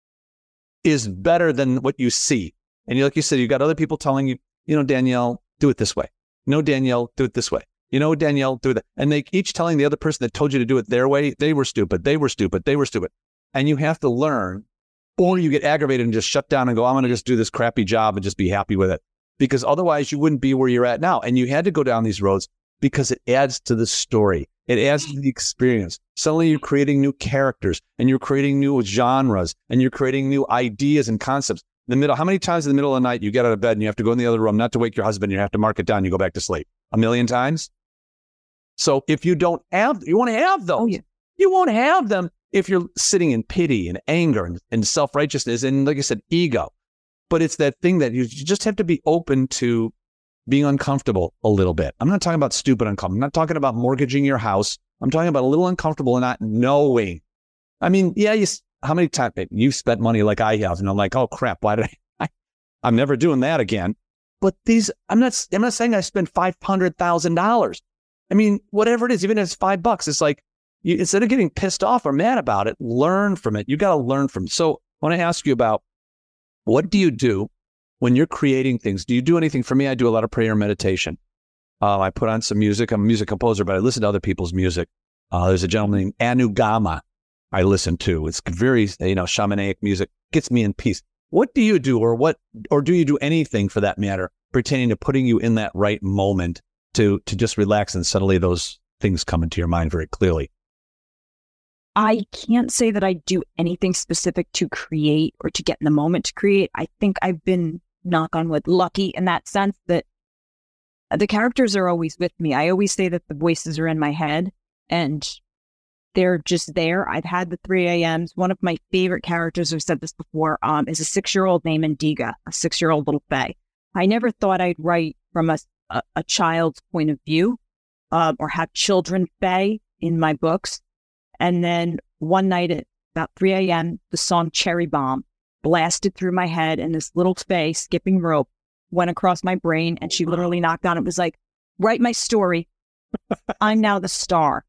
is better than what you see. And like you said, you got other people telling you, Danielle, do it this way. No, Danielle, do it this way. Danielle, do that. And they each telling the other person that told you to do it their way, they were stupid. They were stupid. They were stupid. And you have to learn, or you get aggravated and just shut down and go, I'm going to just do this crappy job and just be happy with it. Because otherwise you wouldn't be where you're at now. And you had to go down these roads because it adds to the story. It adds to the experience. Suddenly you're creating new characters and you're creating new genres and you're creating new ideas and concepts. How many times in the middle of the night you get out of bed and you have to go in the other room, not to wake your husband, you have to mark it down, you go back to sleep? 1,000,000 times? So if you want to have those. Oh, yeah. You won't have them if you're sitting in pity and anger and self-righteousness and, like I said, ego. But it's that thing that you just have to be open to being uncomfortable a little bit. I'm not talking about stupid uncomfortable. I'm not talking about mortgaging your house. I'm talking about a little uncomfortable and not knowing. I mean, yeah, how many times you've spent money like I have, and I'm like, oh crap, why did I'm never doing that again. But I'm not saying I spent $500,000. I mean, whatever it is, even if it's $5, it's like, instead of getting pissed off or mad about it, learn from it. You got to learn from it. So I want to ask you about, what do you do when you're creating things? Do you do anything? For me, I do a lot of prayer and meditation. I put on some music. I'm a music composer, but I listen to other people's music. There's a gentleman named Anu Gama I listen to. It's very, shamanic music. Gets me in peace. What do you do, or do you do anything for that matter, pertaining to putting you in that right moment to just relax, and suddenly those things come into your mind very clearly? I can't say that I do anything specific to create or to get in the moment to create. I think I've been, knock on wood, lucky in that sense that the characters are always with me. I always say that the voices are in my head and they're just there. I've had the 3 a.m.s. One of my favorite characters, I've said this before, is a 6-year-old named Indiga, a 6-year-old little fae. I never thought I'd write from a child's point of view or have children fae in my books. And then one night at about 3 a.m., the song Cherry Bomb blasted through my head, and this little fae skipping rope went across my brain, and she literally knocked on it. Was like, write my story. I'm now the star.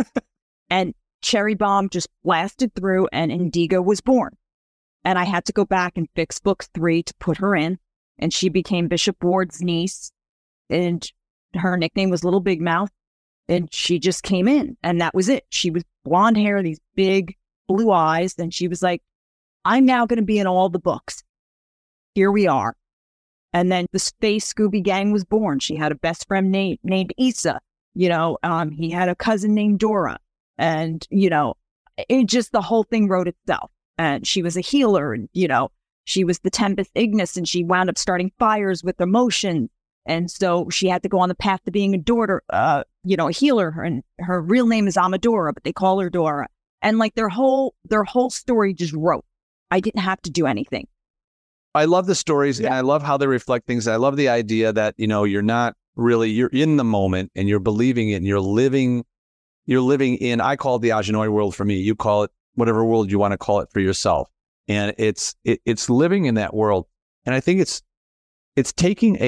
And Cherry Bomb just blasted through, and Indigo was born. And I had to go back and fix book 3 to put her in, and she became Bishop Ward's niece, and her nickname was Little Big Mouth. And she just came in, and that was it. She was blonde hair, these big blue eyes. And she was like, I'm now going to be in all the books. Here we are. And then the Space Scooby Gang was born. She had a best friend named Issa. He had a cousin named Dora. And, it just, the whole thing wrote itself. And she was a healer. And, she was the Tempest Ignis, and she wound up starting fires with emotion. And so she had to go on the path to being a healer. And her real name is Amadora, but they call her Dora. And like their whole story just wrote. I didn't have to do anything. I love the stories, and I love how they reflect things. I love the idea that, you're not really, you're in the moment and you're believing it, and you're living in, I call it the Agenoi world for me. You call it whatever world you want to call it for yourself. And it's living in that world. And I think it's taking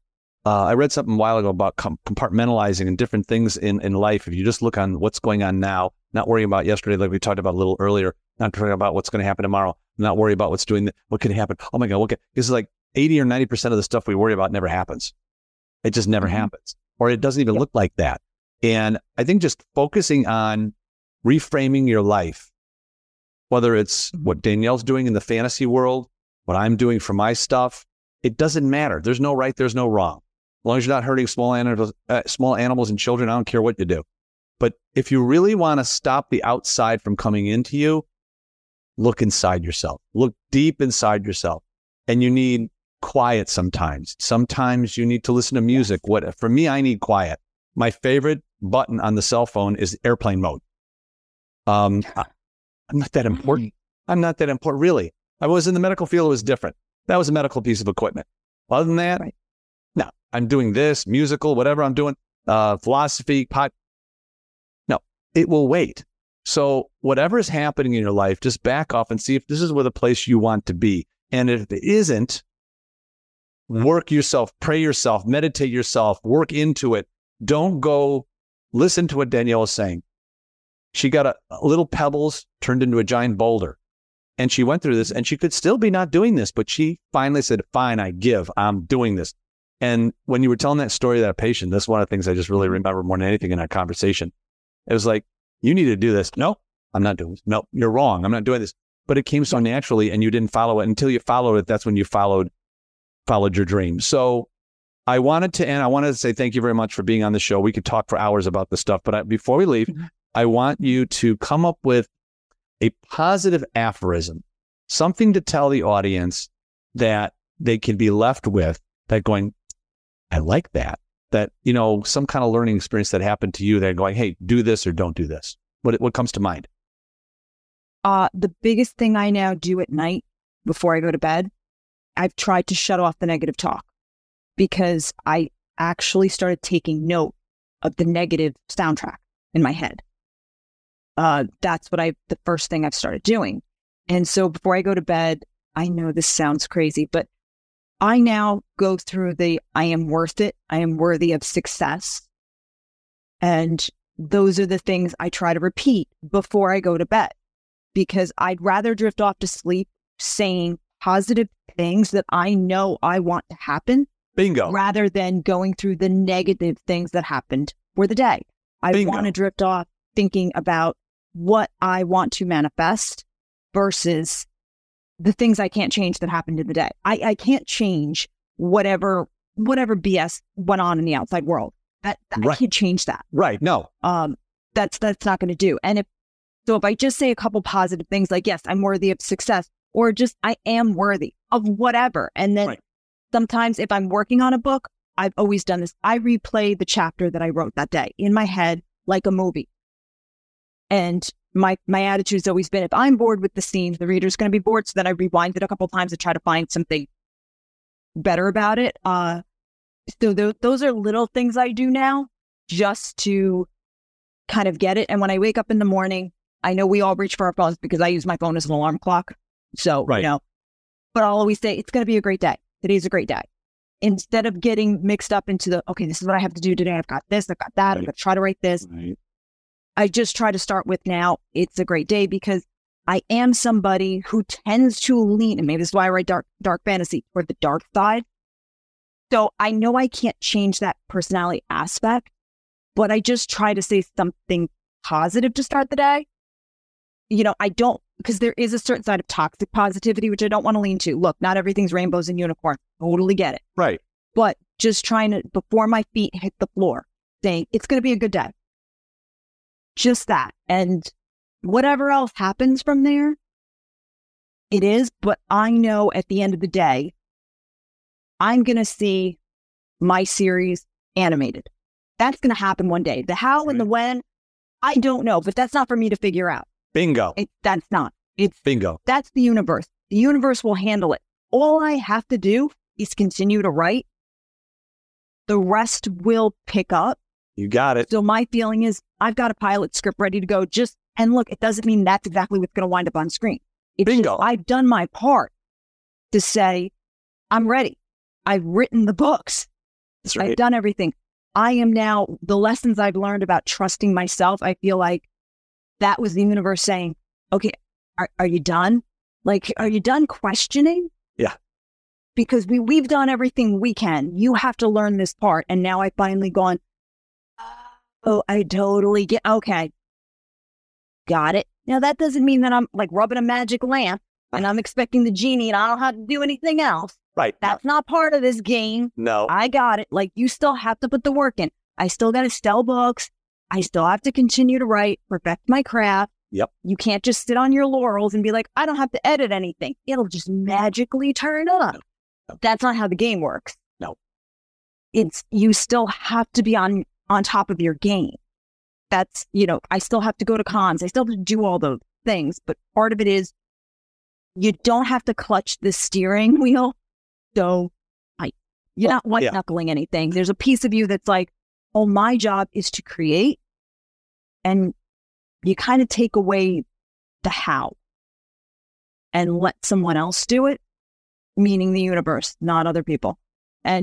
I read something a while ago about compartmentalizing and different things in life. If you just look on what's going on now, not worrying about yesterday, like we talked about a little earlier, not talking about what's going to happen tomorrow, not worry about what could happen. Oh my God, this is like 80 or 90% of the stuff we worry about never happens. It just never happens, or it doesn't even look like that. And I think just focusing on reframing your life, whether it's what Danielle's doing in the fantasy world, what I'm doing for my stuff, it doesn't matter. There's no right, there's no wrong. As long as you're not hurting small animals and children, I don't care what you do. But if you really want to stop the outside from coming into you, look inside yourself. Look deep inside yourself. And you need quiet sometimes. Sometimes you need to listen to music. For me, I need quiet. My favorite button on the cell phone is airplane mode. I'm not that important. I'm not that important, really. I was in the medical field, it was different. That was a medical piece of equipment. Other than that, no, I'm doing this, musical, whatever I'm doing, philosophy, no, it will wait. So whatever is happening in your life, just back off and see if this is where the place you want to be. And if it isn't, work yourself, pray yourself, meditate yourself, work into it. Don't go listen to what Danielle is saying. She got a little pebbles turned into a giant boulder. And she went through this and she could still be not doing this, but she finally said, fine, I'm doing this. And when you were telling that story to that patient, that's one of the things I just really remember more than anything in that conversation. It was like, you need to do this. No, I'm not doing this. No, you're wrong. I'm not doing this. But it came so naturally and you didn't follow it. Until you followed it, that's when you followed your dream. So I wanted to say thank you very much for being on the show. We could talk for hours about this stuff, but before we leave, I want you to come up with a positive aphorism, something to tell the audience that they can be left with, that going, I like that, some kind of learning experience that happened to you. They're going, hey, do this or don't do this. What comes to mind? The biggest thing I now do at night before I go to bed, I've tried to shut off the negative talk, because I actually started taking note of the negative soundtrack in my head. That's the first thing I've started doing. And so before I go to bed, I know this sounds crazy, but I now go through I am worth it. I am worthy of success. And those are the things I try to repeat before I go to bed, because I'd rather drift off to sleep saying positive things that I know I want to happen. Bingo. Rather than going through the negative things that happened for the day. I want to drift off thinking about what I want to manifest versus the things I can't change that happened in the day. I can't change whatever BS went on in the outside world. I can't change that. Right. No. That's not going to do. And if I just say a couple positive things like, yes, I'm worthy of success, or just I am worthy of whatever. And then sometimes if I'm working on a book, I've always done this. I replay the chapter that I wrote that day in my head like a movie. And my attitude's always been, if I'm bored with the scene, the reader's going to be bored. So then I rewind it a couple times to try to find something better about it. So those are little things I do now just to kind of get it. And when I wake up in the morning, I know we all reach for our phones because I use my phone as an alarm clock. So, but I'll always say, it's going to be a great day. Today's a great day. Instead of getting mixed up into okay, this is what I have to do today. I've got this, I've got that. I'm going to try to write this. I just try to start with now, it's a great day, because I am somebody who tends to lean, and maybe this is why I write dark fantasy, toward the dark side. So I know I can't change that personality aspect, but I just try to say something positive to start the day. I don't, because there is a certain side of toxic positivity, which I don't want to lean to. Look, not everything's rainbows and unicorns. Totally get it. Right. But just trying to, before my feet hit the floor, saying it's going to be a good day. Just that. And whatever else happens from there, it is. But I know at the end of the day, I'm going to see my series animated. That's going to happen one day. The how and the when, I don't know, but that's not for me to figure out. Bingo. That's not. It's bingo. That's the universe. The universe will handle it. All I have to do is continue to write. The rest will pick up. You got it. So my feeling is I've got a pilot script ready to go. And look, it doesn't mean that's exactly what's going to wind up on screen. Bingo. I've done my part to say, I'm ready. I've written the books. That's right. I've done everything. I am now, the lessons I've learned about trusting myself, I feel like that was the universe saying, okay, are you done? Like, are you done questioning? Yeah. Because we've done everything we can. You have to learn this part. And now I've finally gone, oh, I totally get, okay. Got it. Now that doesn't mean that I'm like rubbing a magic lamp and I'm expecting the genie and I don't have to do anything else. Right. That's not part of this game. No. I got it. Like, you still have to put the work in. I still got to sell books. I still have to continue to write, perfect my craft. Yep. You can't just sit on your laurels and be like, I don't have to edit anything. It'll just magically turn up. No. That's not how the game works. No. You still have to be on top of your game. that's, I still have to go to cons. I still have to do all those things. But part of it is you don't have to clutch the steering wheel. So you're not white knuckling anything. There's a piece of you that's like, oh, my job is to create. And you kind of take away the how and let someone else do it, meaning the universe, not other people. And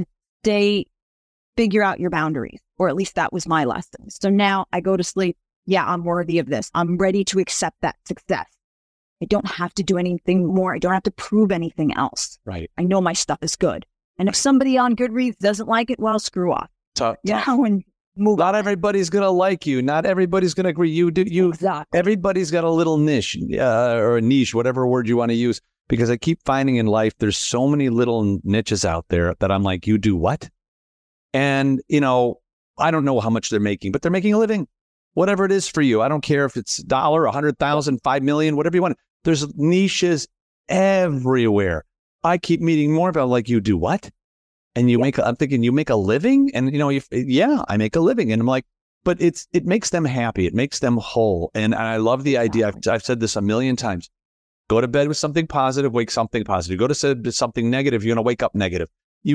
figure out your boundaries, or at least that was my lesson. So now I go to sleep. Yeah, I'm worthy of this. I'm ready to accept that success. I don't have to do anything more. I don't have to prove anything else. Right. I know my stuff is good. And if somebody on Goodreads doesn't like it, well, screw off. And move. Not everybody's going to like you. Not everybody's going to agree. Exactly. Everybody's got a little niche or a niche, whatever word you want to use. Because I keep finding in life, there's so many little niches out there that I'm like, you do what? And, I don't know how much they're making, but they're making a living. Whatever it is for you. I don't care if it's $1, 100,000, 5 million, whatever you want. There's niches everywhere. I keep meeting more about like, you do what? And I'm thinking, you make a living? And, I make a living. And I'm like, but it makes them happy. It makes them whole. And I love the idea. I've said this a million times. Go to bed with something positive, wake something positive. Go to bed with something negative, you're going to wake up negative.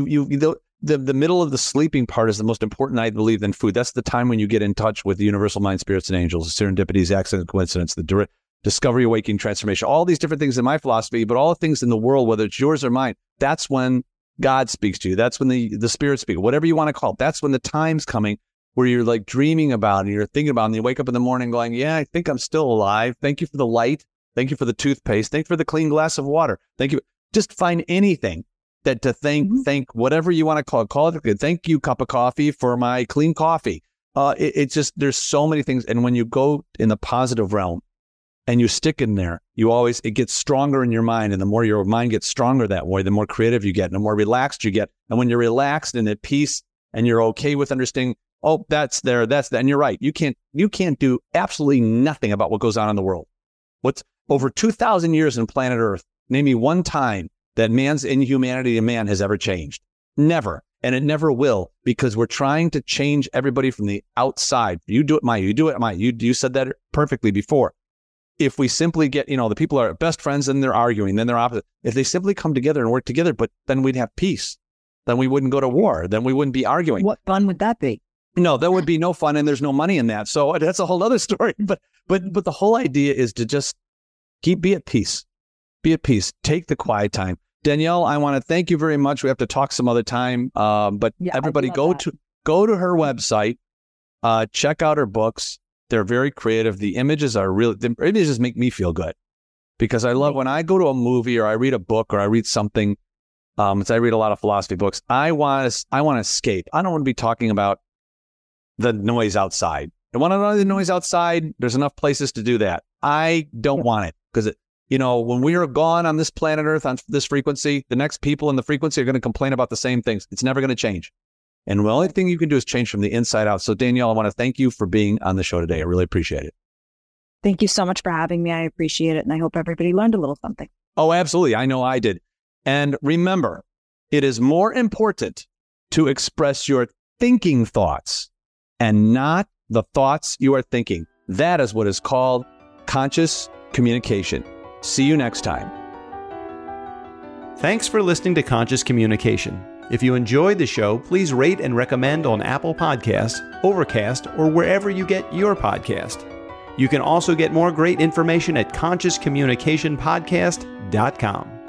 The middle of the sleeping part is the most important, I believe, than food. That's the time when you get in touch with the universal mind, spirits, and angels, the serendipities, accident, coincidence, the discovery, awakening, transformation, all these different things in my philosophy, but all the things in the world, whether it's yours or mine, that's when God speaks to you. That's when the spirit speaks, whatever you want to call it. That's when the time's coming where you're like dreaming about it, and you're thinking about it, and you wake up in the morning going, yeah, I think I'm still alive. Thank you for the light. Thank you for the toothpaste. Thank you for the clean glass of water. Thank you. Just find anything that to thank whatever you want to call it. Good. Thank you, cup of coffee, for my clean coffee. It's just, there's so many things. And when you go in the positive realm and you stick in there, it gets stronger in your mind. And the more your mind gets stronger that way, the more creative you get and the more relaxed you get. And when you're relaxed and at peace and you're okay with understanding, oh, that's there, that's that. And you're right. You can't do absolutely nothing about what goes on in the world. What's over 2,000 years in planet Earth? Name me one time that man's inhumanity to man has ever changed. Never. And it never will, because we're trying to change everybody from the outside. You do it, Maya. You do it, Maya. You said that perfectly before. If we simply get, the people are best friends and they're arguing, then they're opposite. If they simply come together and work together, but then we'd have peace. Then we wouldn't go to war. Then we wouldn't be arguing. What fun would that be? No, there would be no fun, and there's no money in that. So that's a whole other story. But the whole idea is to just be at peace. Be at peace. Take the quiet time. Danielle, I want to thank you very much. We have to talk some other time. But everybody go to her website, check out her books. They're very creative. The images make me feel good, because I love when I go to a movie or I read a book or I read something. I read a lot of philosophy books. I want to escape. I don't want to be talking about the noise outside. I want to know the noise outside. There's enough places to do that. I don't want it, because when we are gone on this planet Earth, on this frequency, the next people in the frequency are going to complain about the same things. It's never going to change. And the only thing you can do is change from the inside out. So Danielle, I want to thank you for being on the show today. I really appreciate it. Thank you so much for having me. I appreciate it. And I hope everybody learned a little something. Oh, absolutely. I know I did. And remember, it is more important to express your thinking thoughts and not the thoughts you are thinking. That is what is called conscious communication. See you next time. Thanks for listening to Conscious Communication. If you enjoyed the show, please rate and recommend on Apple Podcasts, Overcast, or wherever you get your podcast. You can also get more great information at consciouscommunicationpodcast.com.